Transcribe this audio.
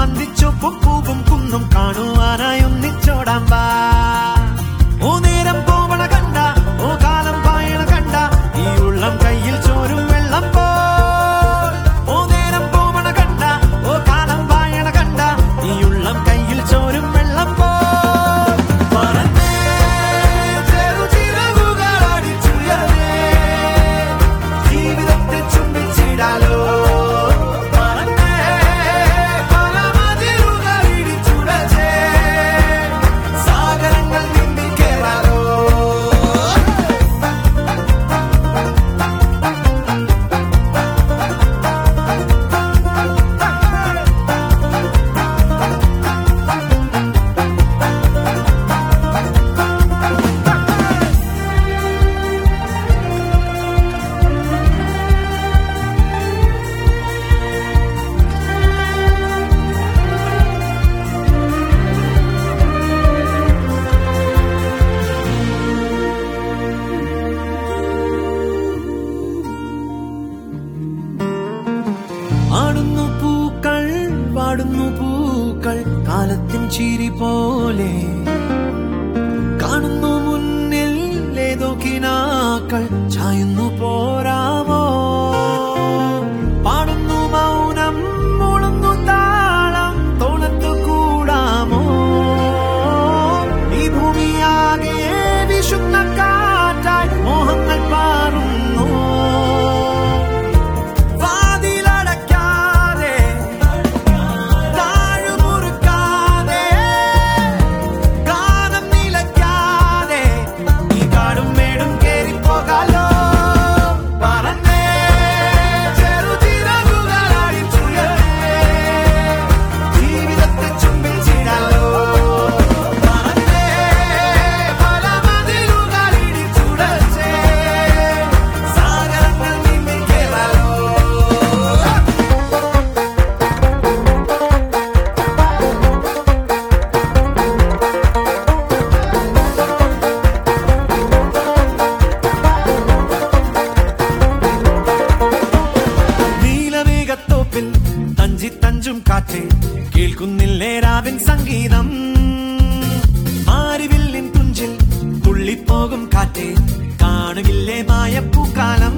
അന്തിച്ചൊപ്പും പൂവും കുന്നും കാണുവാനായി ഒന്നിച്ചോടാൻ വാ. ഓ നേരം പോവണ കണ്ട, ഓ കാലം പായണ കണ്ട, ഈ ഉള്ളം കയ്യിൽ ചോരും വെള്ളം പോ. ഓ നേരം പോവണ കണ്ട, ഓ കാലം പായണ കണ്ട, ഈ ഉള്ളം കയ്യിൽ ചോരും വെള്ളം പോ. ജീവിതത്തെ ചുംബിച്ചിടാലോ. ആടുന്നു പൂക്കൾ, പാടുന്നു പൂക്കൾ, കാലത്തിൻ ചിരി പോലെ. കാണുന്നു മുന്നിൽ ഏതോ കിനാക്കൾ, ചായുന്നു പോരാമോ. പാടുന്നു മൗനം, മൂളുന്നു താളം, തോളത്തു കൂടാമോ. ഈ ഭൂമിയാകെ വിശുദ്ധ കാറ്റായി മോഹങ്ങൾ പാറുന്നു. തഞ്ചും കാറ്റേ കേൾക്കുന്നില്ലേ രാവിൻ സംഗീതം. മാരിവില്ലിൻ തുഞ്ചിൽ തുള്ളിപ്പോകും കാറ്റേ കാണുകില്ലേ മായപ്പൂക്കാലം.